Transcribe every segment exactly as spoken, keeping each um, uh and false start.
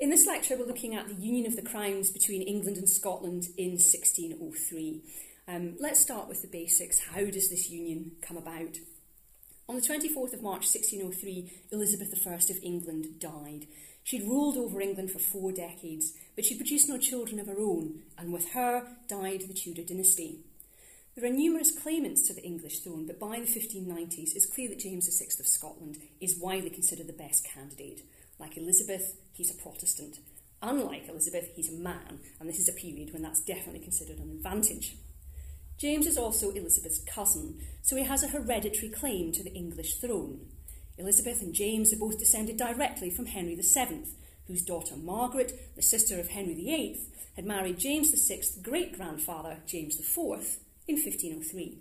In this lecture, we're looking at the union of the crowns between England and Scotland in sixteen oh three. Um, let's start with the basics. How does this union come about? On the twenty-fourth of March sixteen oh three, Elizabeth the First of England died. She'd ruled over England for four decades, but she produced no children of her own, and with her died the Tudor dynasty. There are numerous claimants to the English throne, but by the fifteen nineties, it's clear that James the Sixth of Scotland is widely considered the best candidate. Like Elizabeth, he's a Protestant. Unlike Elizabeth, he's a man, and this is a period when that's definitely considered an advantage. James is also Elizabeth's cousin, so he has a hereditary claim to the English throne. Elizabeth and James are both descended directly from Henry the Seventh, whose daughter Margaret, the sister of Henry the Eighth, had married James the Sixth's great-grandfather, James the Fourth, in fifteen oh three.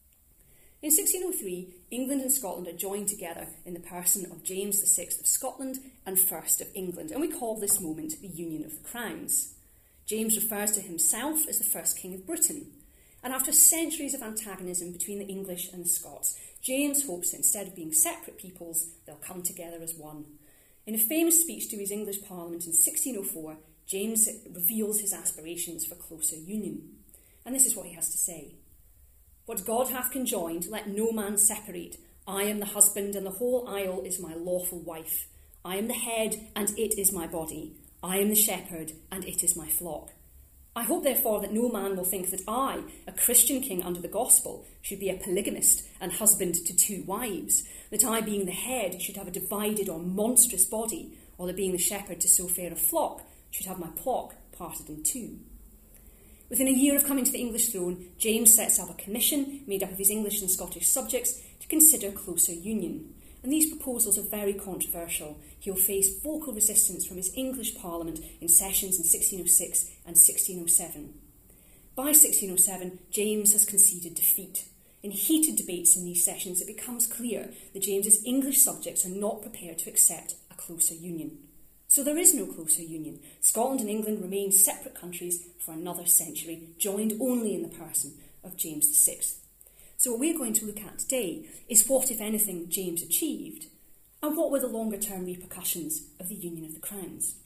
In sixteen oh three, England and Scotland are joined together in the person of James the Sixth of Scotland and First of England, and we call this moment the Union of the Crowns. James refers to himself as the first King of Britain, and after centuries of antagonism between the English and the Scots, James hopes that instead of being separate peoples, they'll come together as one. In a famous speech to his English Parliament in sixteen oh four, James reveals his aspirations for closer union. And this is what he has to say. "What God hath conjoined, let no man separate. I am the husband, and the whole isle is my lawful wife. I am the head, and it is my body. I am the shepherd, and it is my flock. I hope, therefore, that no man will think that I, a Christian king under the gospel, should be a polygamist and husband to two wives, that I, being the head, should have a divided or monstrous body, or that being the shepherd to so fair a flock, should have my flock parted in two." Within a year of coming to the English throne, James sets up a commission made up of his English and Scottish subjects to consider closer union. And these proposals are very controversial. He'll face vocal resistance from his English Parliament in sessions in sixteen oh six and sixteen oh seven. By sixteen oh seven, James has conceded defeat. In heated debates in these sessions, it becomes clear that James's English subjects are not prepared to accept a closer union. So there is no closer union. Scotland and England remain separate countries for another century, joined only in the person of James the Sixth. So what we're going to look at today is what, if anything, James achieved, and what were the longer-term repercussions of the Union of the Crowns.